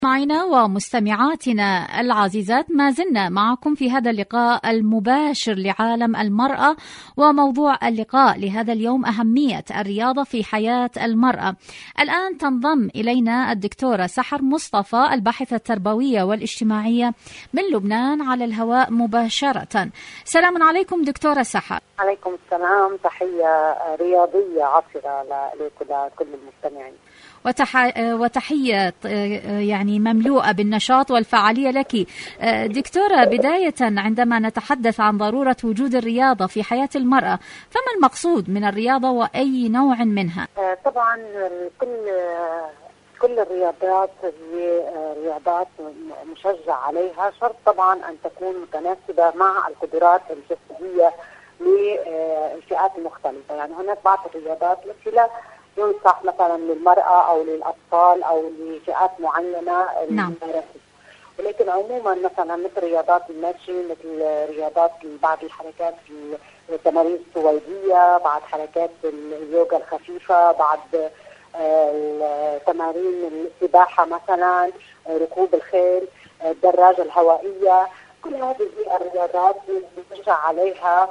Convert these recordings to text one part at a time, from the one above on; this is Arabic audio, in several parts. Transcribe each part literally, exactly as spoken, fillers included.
معنا ومستمعاتنا العزيزات، ما زلنا معكم في هذا اللقاء المباشر لعالم المرأة، وموضوع اللقاء لهذا اليوم أهمية الرياضة في حياة المرأة. الآن تنضم إلينا الدكتورة سحر مصطفى، الباحثة التربوية والاجتماعية من لبنان، على الهواء مباشرة. سلام عليكم دكتورة سحر. عليكم السلام، تحية رياضية عصرة لكل المستمعين، وتح... وتحية يعني مملوءة بالنشاط والفعالية لك دكتورة. بداية، عندما نتحدث عن ضرورة وجود الرياضة في حياة المرأة، فما المقصود من الرياضة وأي نوع منها؟ طبعا كل كل الرياضات هي رياضات مشجع عليها، شرط طبعا أن تكون متناسبة مع القدرات الجسدية للفئات المختلفة. يعني هناك بعض الرياضات التي لا ينصح مثلا للمرأة أو للأطفال أو لفئات معينة الممارسة، ولكن عموما مثلا مثل رياضات المشي، مثل رياضات بعض الحركات في التمارين السويدية، بعض حركات اليوغا الخفيفة، بعض تمارين السباحة مثلا، ركوب الخيل، الدراجة الهوائية. كل هذه الرياضات يشجع عليها،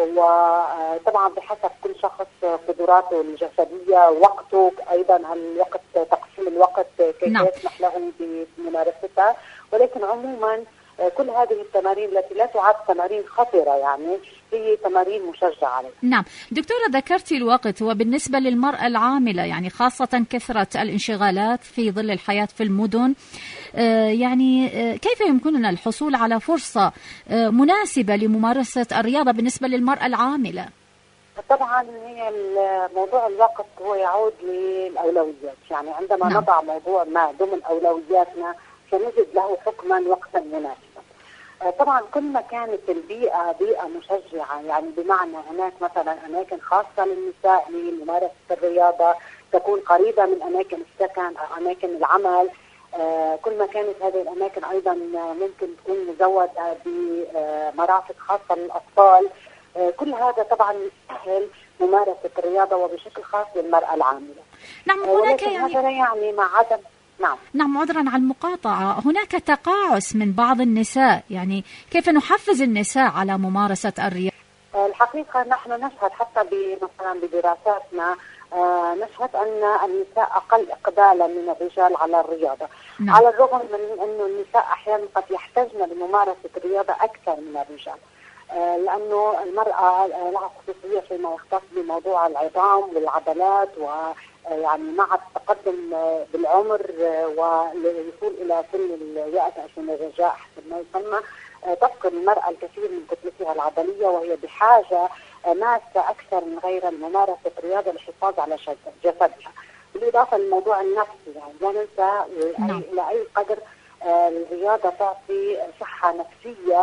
وطبعا بحسب كل شخص قدراته الجسدية، وقته أيضا، الوقت تقسيم الوقت كيف نعم. يسمح له بممارستها. ولكن عموما كل هذه التمارين التي لا تعد تمارين خطرة يعني هي تمارين مشجعة عليها. نعم دكتورة، ذكرتي الوقت، وبالنسبة للمرأة العاملة يعني خاصة كثرة الانشغالات في ظل الحياة في المدن، يعني كيف يمكننا الحصول على فرصة مناسبة لممارسة الرياضة بالنسبة للمرأة العاملة؟ طبعا هي موضوع الوقت هو يعود للأولويات. يعني عندما نعم. نضع موضوع ما ضمن أولوياتنا سنجد له حكما وقتا مناسبا. طبعا كل ما كانت البيئة بيئة مشجعة، يعني بمعنى هناك مثلا أماكن خاصة للنساء لممارسة الرياضة، تكون قريبة من أماكن السكن أو أماكن العمل. آه كل ما كانت هذه الأماكن أيضا ممكن تكون مزودة بمرافق خاصة للأطفال. آه كل هذا طبعا يسهل ممارسة الرياضة وبشكل خاص للمرأة العاملة. نعم هناك آه يعني هذا يعني مع عدم نعم نعم عذرا على المقاطعة، هناك تقاعس من بعض النساء، يعني كيف نحفز النساء على ممارسة الرياضة؟ آه الحقيقة نحن نشهد حتى مثلا بدراساتنا آه نشهد أن النساء أقل إقبالا من الرجال على الرياضة. نعم. على الرغم من أنه النساء أحيانا قد يحتاجن لممارسة الرياضة أكثر من الرجال، آه لأنه المرأة لها خصوصية فيما يختص بموضوع العظام والعضلات، و يعني مع التقدم بالعمر والوصول إلى سن اليأس من الرجاء حسب ما يسمى، تفقد المرأة الكثير من كتلتها العضلية، وهي بحاجة ماسة أكثر من غيرها لممارسة الرياضة للحفاظ على جسدها. بالإضافة للموضوع النفسي، يعني لا ننسى إلى أي قدر الرياضة تعطي صحة نفسية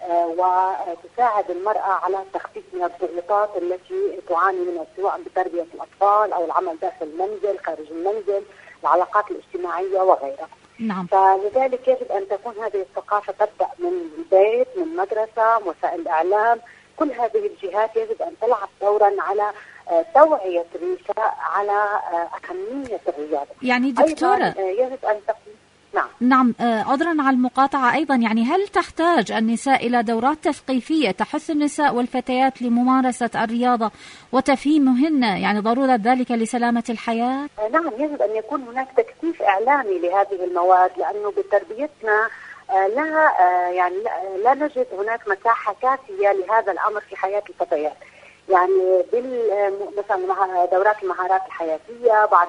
وتساعد المرأة على التخفيف من الضغوطات التي تعاني منها، سواء بتربية الأطفال أو العمل داخل المنزل، خارج المنزل، العلاقات الاجتماعية وغيرها. نعم. فلذلك يجب أن تكون هذه الثقافة تبدأ من البيت، من مدرسة، وسائل الإعلام. كل هذه الجهات يجب أن تلعب دورا على توعية النساء على أهمية الرياضة. يعني دكتورة يجب أن تكون نعم نعم عذرا على المقاطعة أيضا، يعني هل تحتاج النساء إلى دورات تثقيفية تحث النساء والفتيات لممارسة الرياضة وتفهيمهن يعني ضرورة ذلك لسلامة الحياة؟ نعم يجب أن يكون هناك تكثيف إعلامي لهذه المواد، لأنه بتربيتنا لا يعني لا نجد هناك مساحة كافية لهذا الأمر في حياة الفتيات. يعني بال مثلا دورات المهارات الحياتية، بعض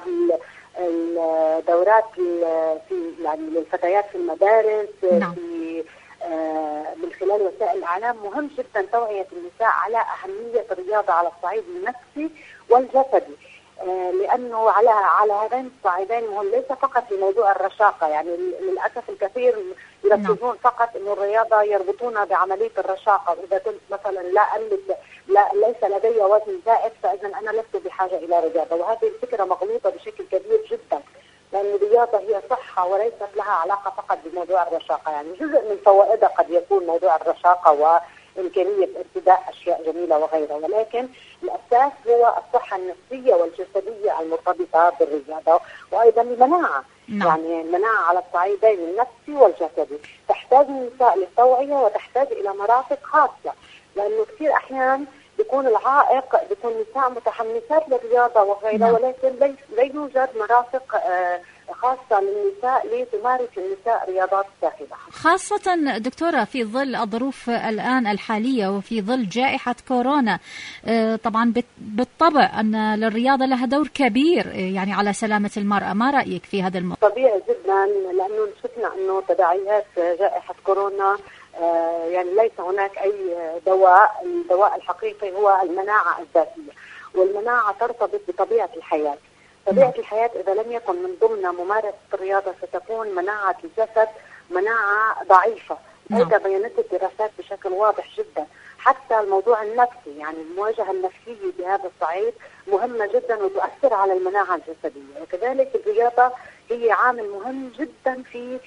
الدورات في يعني للفتيات في المدارس، نعم. في آه من خلال وسائل الإعلام. مهم جدا توعية النساء على أهمية الرياضة على الصعيد النفسي والجسدي، آه لأنه على على هذين الصعيدين مهم، ليس فقط في موضوع الرشاقة. يعني للأسف الكثير يركزون نعم. فقط إنه الرياضة يربطونها بعملية الرشاقة، إذا كنت مثلا لا أملك لا ليس لدي وزن زائد فإذا أنا لست بحاجة إلى رياضة، وهذه الفكرة مغلوطة بشكل كبير جدا، لأن الرياضة هي صحة وليست لها علاقة فقط بموضوع الرشاقة. يعني جزء من فوائدها قد يكون موضوع الرشاقة وإمكانية ارتداء أشياء جميلة وغيرها، ولكن الأساس هو الصحة النفسية والجسدية المرتبطة بالرياضة، وأيضا المناعة. نعم. يعني المناعة على الصعيدين النفسي والجسدي. تحتاج النساء للتوعية وتحتاج إلى مرافق خاصة، لأنه كثير أحيان بيكون العائق بيكون نساء متحمسات للرياضة وغيرها، نعم. ولكن لا يوجد مرافق آه خاصة للنساء لتمارس النساء رياضات داخلها، خاصة دكتورة في ظل الظروف الآن الحالية وفي ظل جائحة كورونا. طبعا بالطبع أن للرياضة لها دور كبير يعني على سلامة المرأة، ما رأيك في هذا الموضوع؟ طبيعي جدا، لأنه شفنا أنه تداعيات جائحة كورونا يعني ليس هناك أي دواء، الدواء الحقيقي هو المناعة الذاتية، والمناعة ترتبط بطبيعة الحياة. طبيعة الحياة إذا لم يكن من ضمن ممارسة الرياضة ستكون مناعة الجسد مناعة ضعيفة. هذا بينت الدراسات بشكل واضح جدا. حتى الموضوع النفسي، يعني المواجهة النفسية بهذا الصعيد مهمة جدا وتؤثر على المناعة الجسدية. وكذلك الرياضة هي عامل مهم جدا في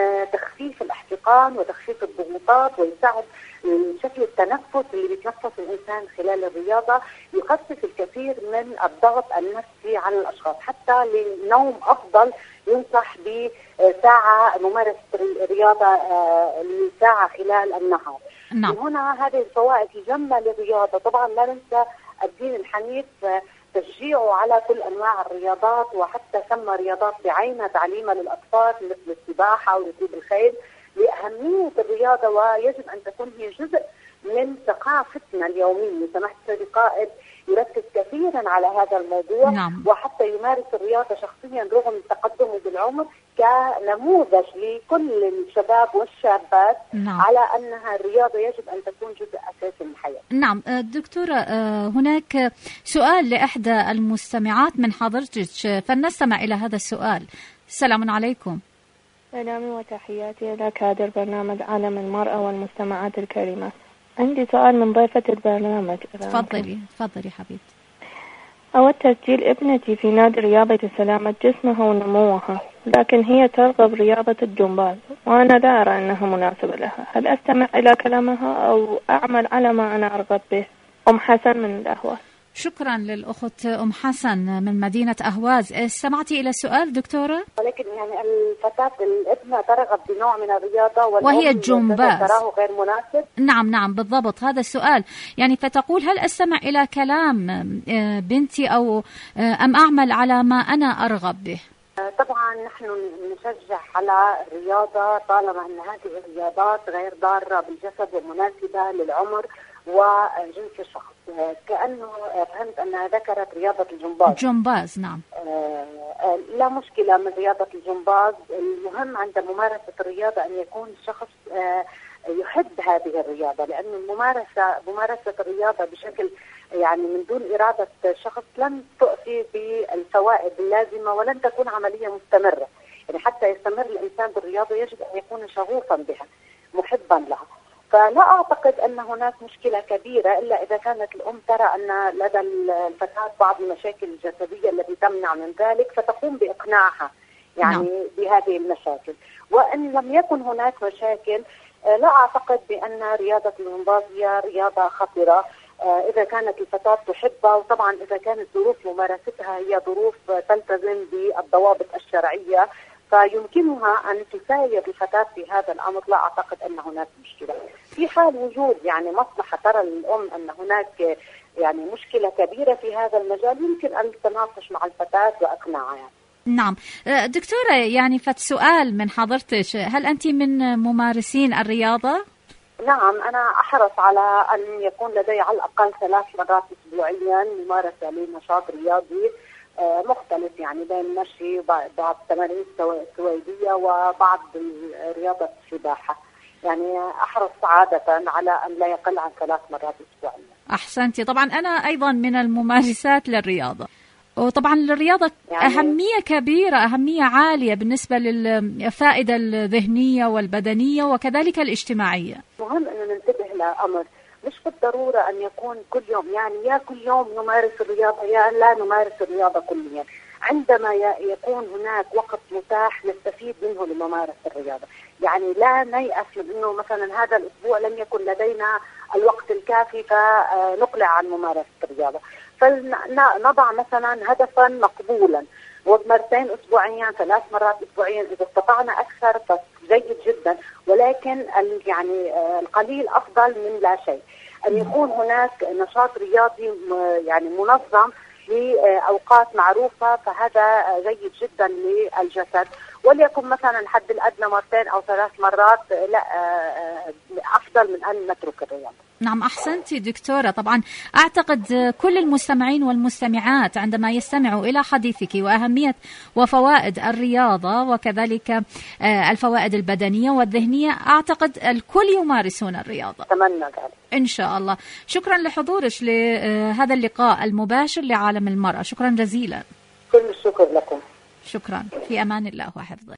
تخفيف الاحتقان وتخفيف الضغوطات، ويساعد شكل التنفس اللي بيتنفس الإنسان خلال الرياضة، يخفف الكثير من الضغط النفسي على الأشخاص. حتى للنوم أفضل ينصح بساعة ممارسة الرياضة لساعة خلال النهار. نعم. هنا هذه الفوائد الجمة للرياضة. طبعا لا ننسى الدين الحنيف تشجيعه على كل أنواع الرياضات، وحتى سمى رياضات بعينها تعليمها للأطفال مثل السباحة وركوب الخيل لأهمية الرياضة، ويجب أن تكون هي جزء من ثقافتنا اليومية. سمحت سيدي قائد يركز كثيرا على هذا الموضوع. نعم. وحتى يمارس الرياضة شخصيا رغم تقدمه بالعمر كنموذج لكل الشباب والشابات. نعم. على أنها الرياضة يجب أن تكون جزء أساسي من الحياة. نعم دكتورة، هناك سؤال لإحدى المستمعات من حضرتك، فلنستمع إلى هذا السؤال. السلام عليكم. سلامي وتحياتي إلى كادر برنامج عالم المرأة والمستمعات الكريمة. عندي سؤال من ضيفة البرنامج. تفضلي تفضلي حبيبتي. أود تسجيل ابنتي في نادي رياضة سلامة جسمها ونموها، لكن هي ترغب رياضة الجمباز وأنا لا أرى أنها مناسبة لها. هل أستمع إلى كلامها أو أعمل على ما أنا أرغب به؟ أم حسن من الأهواز. شكرا للأخت أم حسن من مدينة أهواز. استمعتي إلى السؤال دكتورة؟ ولكن يعني الفتاة الابنة ترغب بنوع من الرياضة وهي الجمباز تراه غير مناسب. نعم نعم بالضبط هذا السؤال. يعني فتقول هل أستمع إلى كلام بنتي أو أم أعمل على ما أنا أرغب به؟ طبعا نحن نشجع على الرياضة طالما أن هذه الرياضات غير ضارة بالجسد ومناسبة للعمر وجنس الشخص. كأنه فهمت أنها ذكرت رياضة الجمباز. جمباز نعم. آه لا مشكلة من رياضة الجمباز. المهم عند ممارسة الرياضة أن يكون الشخص آه يحب هذه الرياضة، لأن الممارسة ممارسة الرياضة بشكل يعني من دون إرادة الشخص لن تؤتي بالفوائد اللازمة ولن تكون عملية مستمرة. يعني حتى يستمر الإنسان بالرياضة يجب أن يكون شغوفا بها محبا لها. فلا أعتقد أن هناك مشكلة كبيرة إلا إذا كانت الأم ترى أن لدى الفتاة بعض المشاكل الجسدية التي تمنع من ذلك، فتقوم بإقناعها يعني نعم. بهذه المشاكل. وإن لم يكن هناك مشاكل لا أعتقد بأن رياضة الجمباز هي رياضة خطرة إذا كانت الفتاة تحبها، وطبعا إذا كانت ظروف ممارستها هي ظروف تلتزم بالضوابط الشرعية فيمكنها أن تساير الفتاة في هذا الأمر. لا أعتقد أن هناك مشكلة في حال وجود يعني مصلحة ترى الأم أن هناك يعني مشكلة كبيرة في هذا المجال، يمكن أن تناقش مع الفتاة وأقنعها يعني. نعم دكتورة، يعني فسؤال من حضرتك، هل أنت من ممارسين الرياضة؟ نعم أنا أحرص على أن يكون لدي على الأقل ثلاث مرات أسبوعيا ممارسة لنشاط رياضي مختلف، يعني بين المشي وبعض التمارين السويدية وبعض رياضة السباحة. يعني أحرص عادة على أن لا يقل عن ثلاث مرات أسبوعيا. أحسنتي. طبعا أنا أيضا من الممارسات للرياضة، وطبعا الرياضة يعني أهمية كبيرة، أهمية عالية بالنسبة للفائدة الذهنية والبدنية وكذلك الاجتماعية. مهم أن ننتبه لأمر، مش بالضرورة أن يكون كل يوم، يعني يا كل يوم نمارس الرياضة يا لا نمارس الرياضة كليا. عندما يكون هناك وقت متاح نستفيد منه لممارسة الرياضة. يعني لا نيأس من أنه مثلا هذا الأسبوع لم يكن لدينا الوقت الكافي فنقلع عن ممارسة الرياضة، فنضع مثلا هدفا مقبولا ومرتين اسبوعيا، ثلاث مرات اسبوعيا، اذا استطعنا اكثر فجيد جدا، ولكن يعني القليل افضل من لا شيء. ان يكون هناك نشاط رياضي يعني منظم لأوقات معروفة، فهذا جيد جدا للجسد. وليكن مثلا الحد الأدنى مرتين أو ثلاث مرات، لا أفضل من أن نترك الرياضة. نعم، أحسنتي دكتورة. طبعا أعتقد كل المستمعين والمستمعات عندما يستمعوا إلى حديثك وأهمية وفوائد الرياضة وكذلك الفوائد البدنية والذهنية، أعتقد الكل يمارسون الرياضة. أتمنى ذلك إن شاء الله. شكرا لحضورك لهذا اللقاء المباشر لعالم المرأة، شكرا جزيلا. كل الشكر لكم. شكرا، في أمان الله وحفظه.